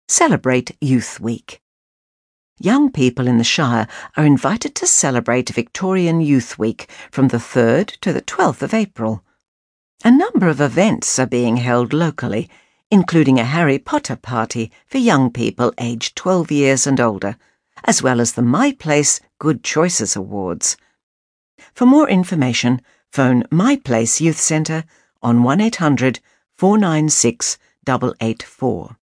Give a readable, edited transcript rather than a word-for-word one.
Celebrate Youth Week. Young people in the Shire are invited to celebrate Victorian Youth Week from the 3rd to the 12th of April. A number of events are being held locally, including a Harry Potter party for young people aged 12 years and older, as well as the My Place Good Choices Awards. For more information, phone My Place Youth Centre on 1800 496 884.